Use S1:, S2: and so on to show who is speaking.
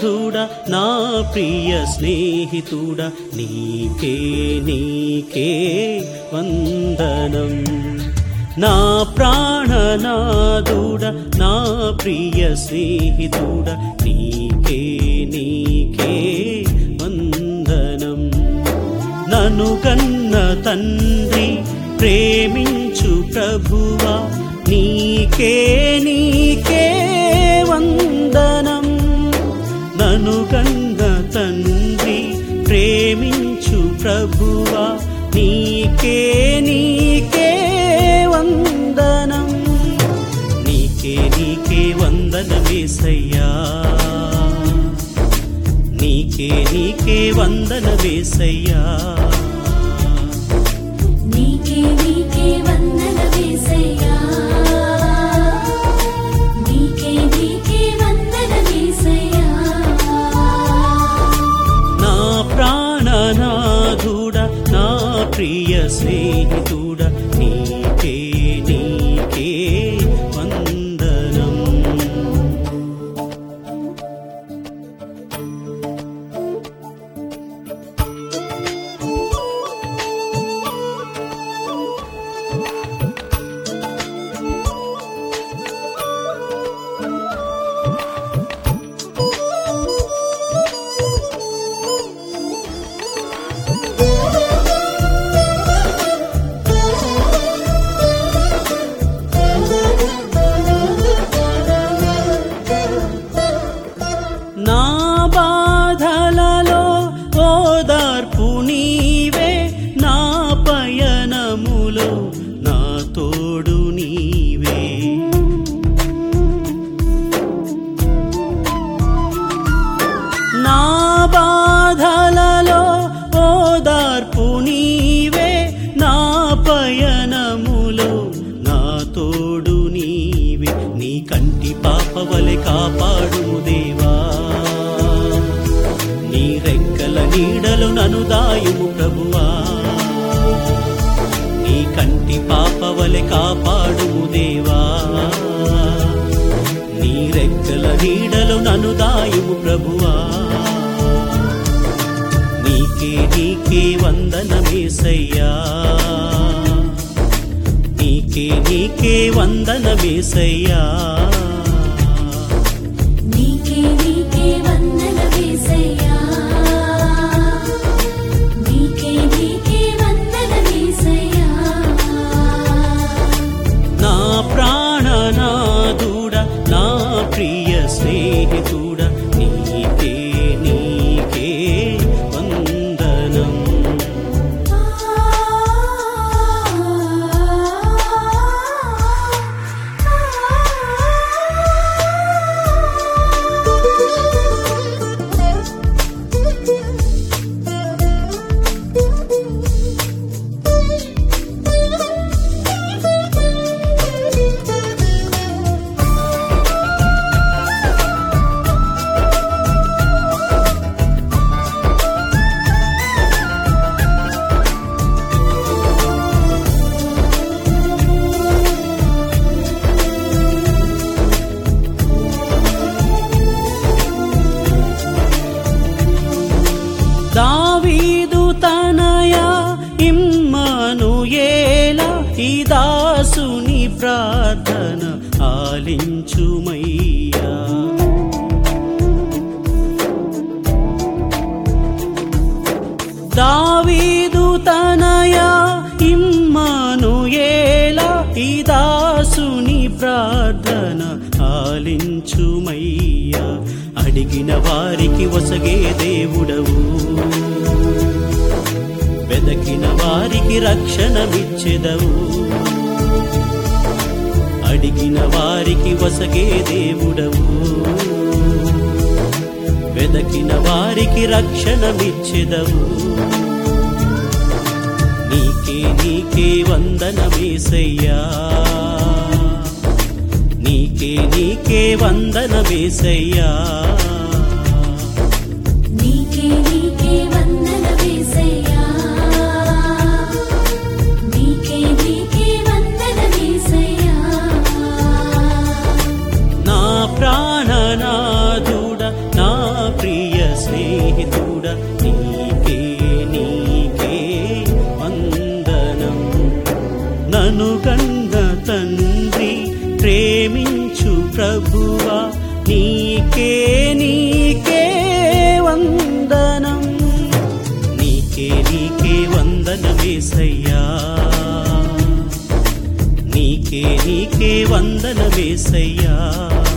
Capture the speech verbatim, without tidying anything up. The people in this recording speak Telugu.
S1: ప్రాణనాథుడా నా ప్రియ స్నేహితుడా నీకే నీకే వందనం. నా ప్రాణనాథుడా నా ప్రియ స్నేహితుడా నీకే నీకే వందనం. నన్ను కన్న తండ్రి ప్రేమించు ప్రభువా నీకే నీకే వందనం. నన్ను కన్న తండ్రి ప్రేమించు ప్రభువా నీకే నీకే వందనం. నీకే నీకే వందనమేసయ్యా, నీకే నీకే వందనమేసయ్యా,
S2: నీకే నీకే వందనమేసయ్యా, నీకే నీకే వందనమేసయ్యా.
S1: నా ప్రాణనాథుడా నా ప్రియ స్నేహితుడా నీకే నీకే వందనం. నా బాధలలో ఓదార్పు నీవే, నా పయనములో నా తోడు నీవే. నా బాధలలో ఓదార్పు నీవే, నా పయనములో నా తోడు నీవే. నీ కంటి పాపవలె కాపాడుము దేవా, నీ రెక్కల నీడలు నన్ను దాయుము ప్రభువా. నీ కంటి పాపవలె కాపాడుము దేవా, నీ రెక్కల నీడలు నన్ను దాయుము ప్రభువా. నీకే నీకే వందనమేసయ్యా, నీకే నీకే వందనమేసయ్యా,
S2: నీకే నీకే వందనమేసయ్యా, నీకే నీకే వందనమేసయ్యా.
S1: నా ప్రాణనాథుడా నా ప్రియ స్నేహితుడా నీకే నీకే వందనం. దావీదు తనయా ఇమ్మానుయేలా ఈ దాసుని ప్రార్థన ఆలించుమయ్యా. దావీదు తనయా ఇమ్మానుయేలా ఈ దాసుని ప్రార్థన ఆలించుమయ్యా. అడిగిన వారికి ఒసగే దేవుడవు, వెదకిన వారికి రక్షణమిచ్చెదవు. అడిగిన వారికి ఒసగే దేవుడవు, వెదకిన వారికి రక్షణమిచ్చెదవు. నీకే నీకే వందనమేసయ్యా, నీకే నీకే వందనమేసయ్యా,
S2: నీకే నీకే వందనమేసయ్యా, నీకే నీకే వందనమేసయ్యా.
S1: నా ప్రాణనాథుడా నా స్నేహితుడా నీకే నీకే వందనం. నను కన్న తండ్రి ప్రేమించు ప్రభువా నీకే నీకే వందనం. నీకే నీకే వందనమేసయ్యా, నీకే నీకే వందనమేసయ్యా.